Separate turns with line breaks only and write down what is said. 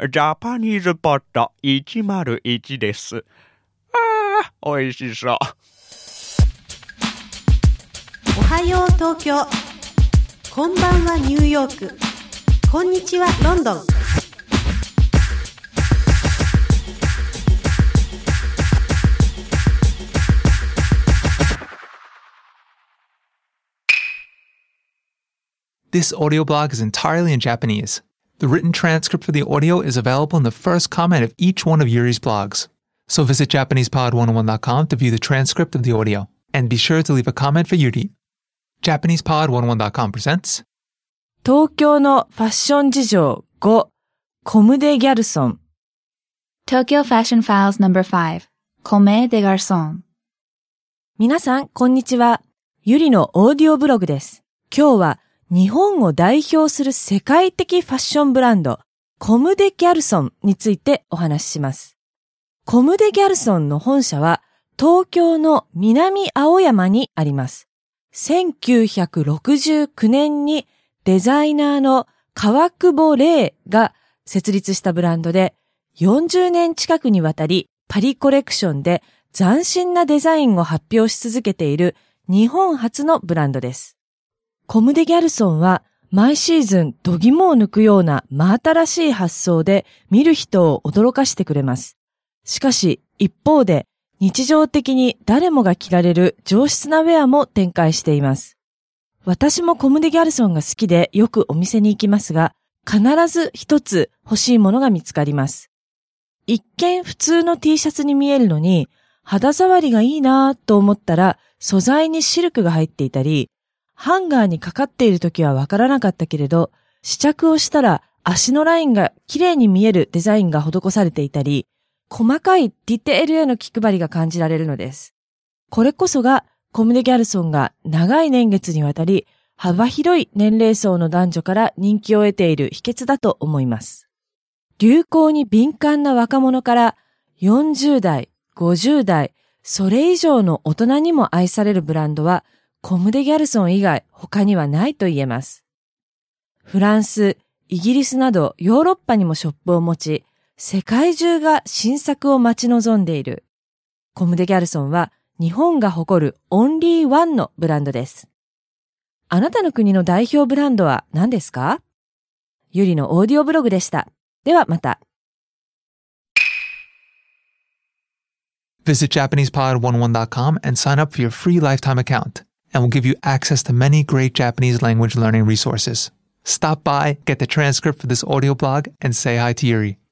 ジャパニーズポット101です。おいしそう。
おはよう東京。こんばんはニューヨーク。こんにちはロンドン。
This audio blog is entirely in Japanese. The written transcript for the audio is available in the first comment of each one of Yuri's blogs. So visit JapanesePod101.com to view the transcript of the audio. And be sure to leave a comment for Yuri. JapanesePod101.com presents
東京のファッション事情5コムデ・ギャルソン
Tokyo Fashion Files No.5 Comme des Garçons。
皆さんこんにちは。ゆりのオーディオブログです。今日は日本を代表する世界的ファッションブランドコムデ・ギャルソンについてお話しします。コムデ・ギャルソンの本社は東京の南青山にあります。1969年にデザイナーの川久保玲が設立したブランドで、40年近くにわたりパリコレクションで斬新なデザインを発表し続けている日本初のブランドです。コムデ・ギャルソンは毎シーズン度肝を抜くような真新しい発想で見る人を驚かしてくれます。しかし一方で日常的に誰もが着られる上質なウェアも展開しています。私もコムデ・ギャルソンが好きでよくお店に行きますが、必ず一つ欲しいものが見つかります。一見普通の T シャツに見えるのに、肌触りがいいなぁと思ったら素材にシルクが入っていたり、ハンガーにかかっているときはわからなかったけれど、試着をしたら足のラインが綺麗に見えるデザインが施されていたり、細かいディテールへの気配りが感じられるのです。これこそがコムデ・ギャルソンが長い年月にわたり幅広い年齢層の男女から人気を得ている秘訣だと思います。流行に敏感な若者から40代、50代、それ以上の大人にも愛されるブランドはコムデ・ギャルソン以外他にはないと言えます。フランス、イギリスなどヨーロッパにもショップを持ち、世界中が新作を待ち望んでいる。コムデ・ギャルソンは日本が誇るオンリーワンのブランドです。あなたの国の代表ブランドは何ですか？ゆりのオーディオブログでした。ではまた。
Visit JapanesePod101.com and sign up for your free lifetime account, and we'll give you access to many great Japanese language learning resources. Stop by, get the transcript for this audio blog, and say hi to Yuri.